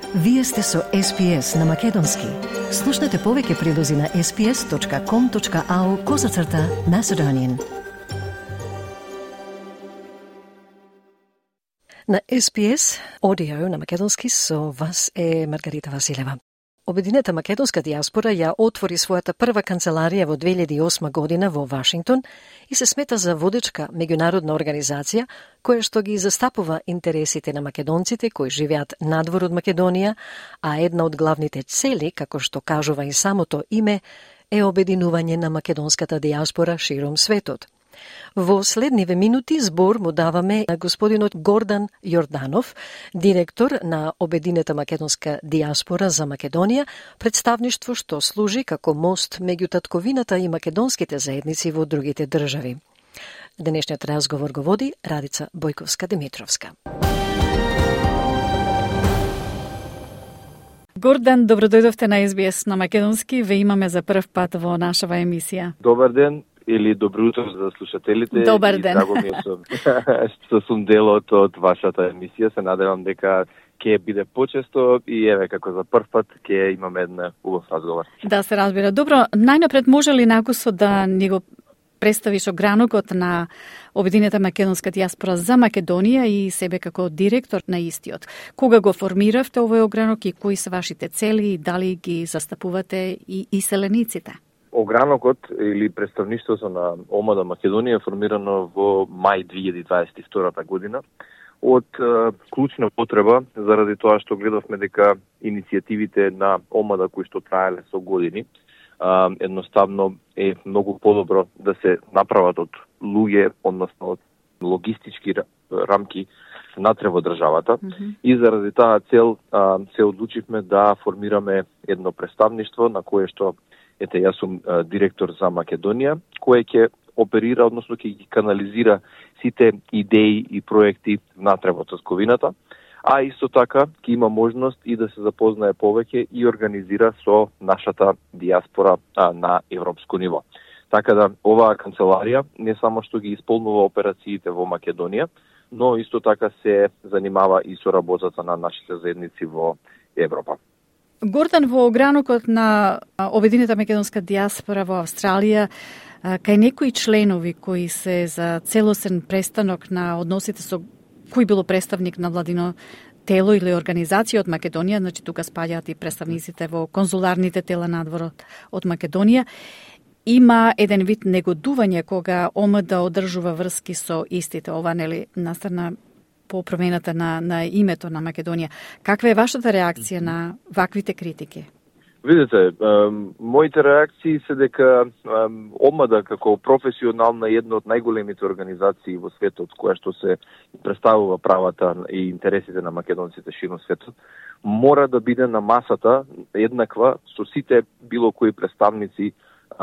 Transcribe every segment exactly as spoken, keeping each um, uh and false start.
Вие сте со Ес Би Ес на Македонски. Слушнете повеќе прилози на ес би ес точка ком точка ау козацрта Macedonian. На Ес Би Ес Audio на Македонски со вас е Маргарита Василева. Обединета македонска диаспора ја отвори својата прва канцеларија во две илјади и осма година во Вашингтон и се смета за водечка меѓународна организација која што ги застапува интересите на македонците кои живеат надвор од Македонија, а една од главните цели, како што кажува и самото име, е обединување на македонската диаспора широм светот. Во следниве минути збор му даваме на господинот Гордан Јорданов, директор на Обединета македонска диаспора за Македонија, представништво што служи како мост меѓу татковината и македонските заедници во другите држави. Денешниот разговор го води Радица Бојковска-Димитровска. Гордан, добродојдовте на Ес Би Ес на Македонски. Ве имаме за прв пат во нашава емисија. Добар ден или добро утро за слушателите. Добар ден. Драго ми е што сум дел од, од вашата емисија. Се надевам дека ќе биде почесто и еве како за прв пат ќе имаме една убав разговор. Да, се разбира. Добро, најнапред може ли накусо да ни го представиш огранокот на Обединета македонска диаспора за Македонија и себе како директор на истиот? Кога го формиравте овој огранок и кои се вашите цели и дали ги застапувате и иселениците? Огранокот или представништвото на ОМАДА Македонија е формирано во мај две илјади дваесет и втора година од е, клучна потреба заради тоа што гледавме дека иницијативите на ОМАДА кои што траеле со години Uh, едноставно е многу подобро да се направат од луѓе, односно од логистички рамки натре во државата. Mm-hmm. И заради таа цел uh, се одлучивме да формираме едно представништво на кое што, ете, јас сум uh, директор за Македонија, кое ќе оперира, односно ќе ги канализира сите идеи и проекти натре во татковината, а исто така ќе има можност и да се запознае повеќе и организира со нашата диаспора а, на европско ниво. Така да, оваа канцеларија не само што ги исполнува операциите во Македонија, но исто така се занимава и со работата на нашите заедници во Европа. Гордан, во огранокот на Обединета македонска диаспора во Австралија, кај некои членови кои се за целосен престанок на односите со кој било представник на владино тело или организација од Македонија, значи тука спаѓаат и представниците во конзуларните тела надвор од Македонија, има еден вид негодување кога ОМД одржува врски со истите. Ова нели настана по промената на, на името на Македонија. Каква е вашата реакција на ваквите критики? Видете, моите реакции се дека ОМАДА како професионална една од најголемите организации во светот, која што се представува правата и интересите на македонците широм светот, мора да биде на масата еднаква со сите било кои представници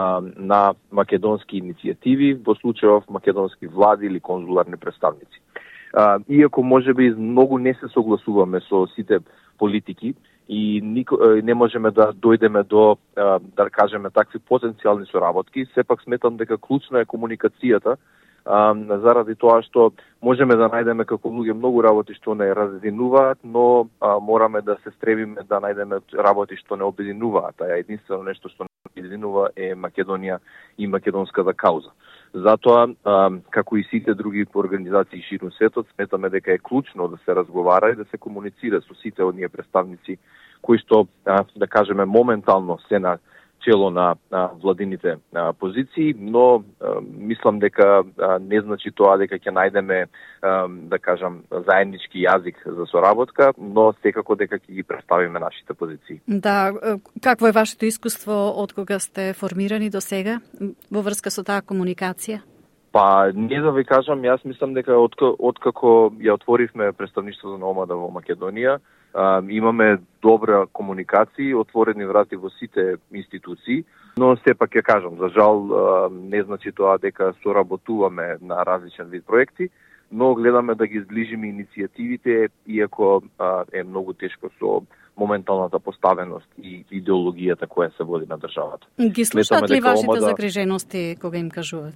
на македонски иницијативи, во случајов македонски влади или конзуларни представници. Иако можеби многу не се согласуваме со сите политики, и нико, не можеме да дојдеме до, да кажеме, такви потенцијални соработки, сепак сметам дека клучна е комуникацијата, заради тоа што можеме да најдеме како луѓе многу работи што не разединуваат, но а, мораме да се стремиме да најдеме работи што не обединуваат, а единствено нешто што не обединува е Македонија и македонската кауза. Затоа, а, како и сите други организации широм светот, сметаме дека е клучно да се разговара и да се комуницира со сите оние представници кои што, а, да кажеме, моментално се на чело на, на владините а, позиции, но а, мислам дека а, не значи тоа дека ќе најдеме, а, да кажам, заеднички јазик за соработка, но секако дека ќе ги представиме нашите позиции. Да, какво е вашето искуство од кога сте формирани до сега во врска со таа комуникација? Па, не да ви кажам, јас мислам дека откако ја отворивме представништвото на ОМАДА во Македонија, а, имаме добра комуникација, отворени врати во сите институции, но сепак ја кажам, за жал а, не значи тоа дека соработуваме на различен вид проекти, но гледаме да ги зближиме иницијативите, иако а, е многу тешко со моменталната поставеност и идеологијата која се води на државата. Ги слушаат ли вашите ОМАДА загрижености кога им кажувате?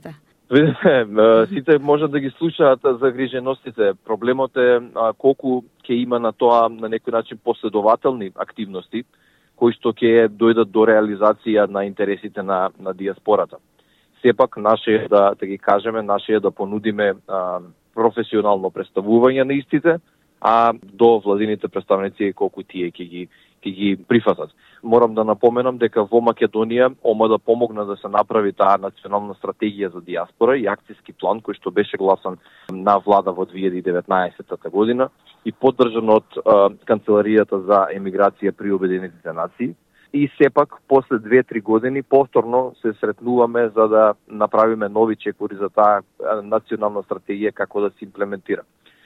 Видите, сите можат да ги слушаат загриженостите. Проблемот е а, колку ќе има на тоа на некој начин последователни активности кои што ќе дојдат до реализација на интересите на на диаспората. Сепак наше е да да ги кажеме, наше е да понудиме а, професионално представување на истите, а до владините представници колку тие ќе ги ќе ги прифатат. Морам да напоменам дека во Македонија ОМА да помогна да се направи таа национална стратегија за диаспора и акцијски план кој што беше гласан на влада во две илјади и деветнаесетта година и поддржан од а, Канцеларијата за емиграција при Обединетите нации. И сепак, после две-три години, повторно се сретнуваме за да направиме нови чекори за таа национална стратегија како да се имплементира.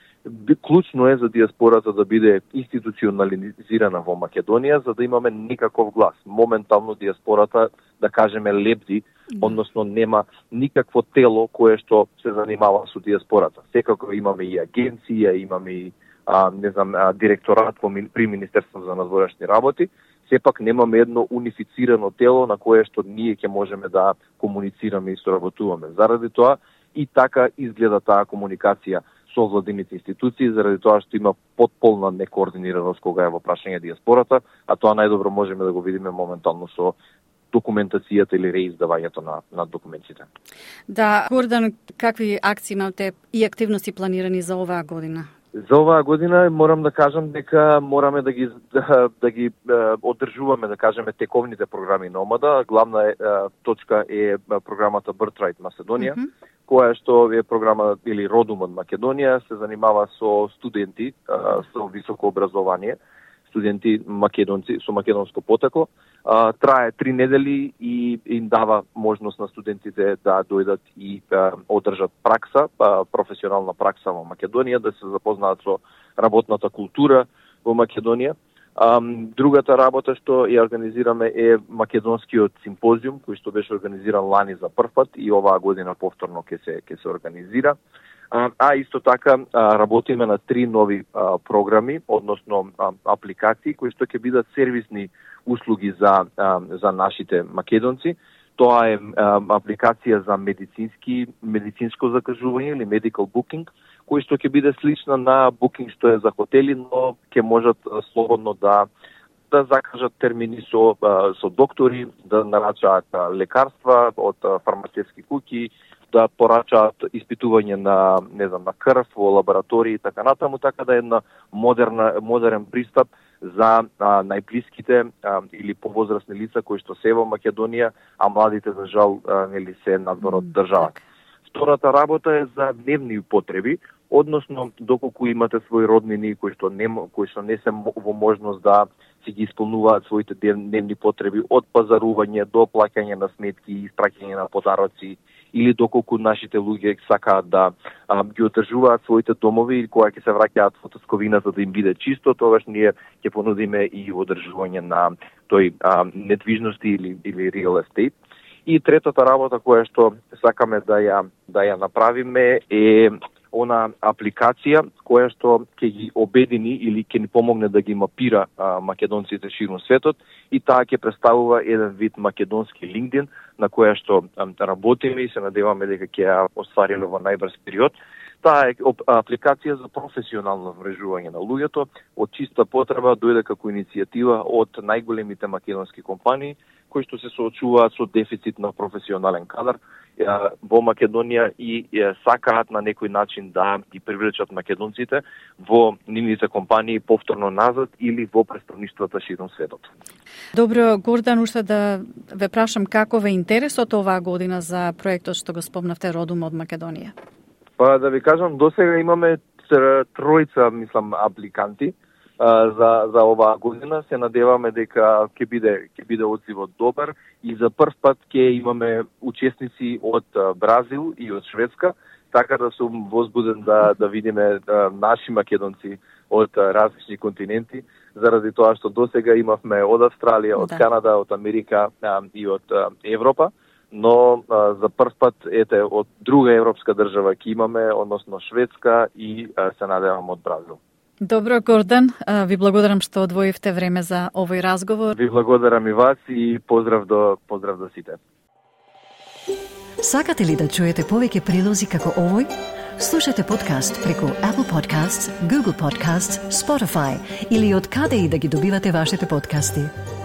Клучно е за диаспората да биде институционализирана во Македонија, за да имаме никаков глас. Моментално диаспората, да кажеме, лебди, односно нема никакво тело кое што се занимава со диаспората. Секако имаме и агенција, имаме и а, не знам, а, директорат при Министерството за надворешни работи, сепак немаме едно унифицирано тело на кое што ние ќе можеме да комуницираме и соработуваме. Заради тоа и така изгледа таа комуникација со владините институции, заради тоа што има потполна некоординираност кога е во прашање диаспората, а тоа најдобро можеме да го видиме моментално со документацијата или реиздавањето на, на документите. Да, Гордан, какви акции имате и активности планирани за оваа година? За оваа година морам да кажам дека мораме да ги да, да ги одржуваме, да кажеме, тековните програми на ОМАДа. Главна е, точка е програмата Birthright Macedonија, mm-hmm. која што е програма или Родум од Македонија, се занимава со студенти со високо образование, студенти македонци со македонско потекло. Трае три недели и им дава можност на студентите да дојдат и да одржат пракса, професионална пракса во Македонија, да се запознаат со работната култура во Македонија. Другата работа што ја организираме е македонскиот симпозиум, кој што беше организиран лани за прв пат и оваа година повторно ќе се ќе се организира. А, а исто така а, работиме на три нови а, програми, односно а, апликации кои што ќе бидат сервисни услуги за а, за нашите македонци. Тоа е а, апликација за медицински медицинско закажување или medical booking, кој што ќе биде слична на booking што е за хотели, но ќе можат а, слободно да да закажат термини со а, со доктори, да нарачаат а, лекарства од а, фармацевски куќи, да порачаат испитување на, не знам, на крв во лаборатории и така натаму, така да е една модерна модерен пристап за а, најблиските а, или повозрастни лица кои што се во Македонија, а младите за жал а, нели се надвор од државата. Втората работа е за дневни потреби, односно доколку имате своји роднини кои што не кои што не се во можност да си ги исполнуваат своите дневни потреби, од пазарување до плаќање на сметки и испраќање на подароци, или доколку нашите луѓе сакаат да а, ги одржуваат своите домови и кога ќе се враќаат во тосковината да им биде чисто, тогаш ние ќе понудиме и одржување на тој а, недвижности или или real estate. И третата работа која што сакаме да ја да ја направиме е она апликација која што ќе ги обедини или ќе ни помогне да ги мапира а, македонците ширум светот и таа ќе представува еден вид македонски LinkedIn на која што а, работиме и се надеваме дека ќе ја оствариме во најбрз период. Таа е апликација за професионално врежување на луѓето, од чиста потреба дојде како иницијатива од најголемите македонски компании кои што се соочуваат со дефицит на професионален кадар во Македонија и сакаат на некој начин да ги привлечат македонците во нивните компании повторно назад или во представништвата ширум светот. Добро, Гордан, уште да ве прашам каков е интересот оваа година за проектот што го спомнавте Родум од Македонија? Па да ви кажам, досега имаме тројца, мислам, апликанти а, за за оваа година. Се надеваме дека ќе биде ќе биде одзивот добар и за прв пат ќе имаме учесници од Бразил и од Шведска, така да сум возбуден да да видиме да, наши македонци од различни континенти, заради тоа што досега имавме од Австралија, од да. Канада, од Америка а, и од а, Европа. Но а, за прв пат ете од друга европска држава ќе имаме, односно Шведска и а, се надевам од Бразил. Добро, Гордан, ви благодарам што одвоивте време за овој разговор. Ви благодарам и вас и поздрав до поздрав до сите. Сакате ли да чуете повеќе прилози како овој? Слушате подкаст преку Apple Podcasts, Google Podcasts, Spotify или од каде и да ги добивате вашите подкасти.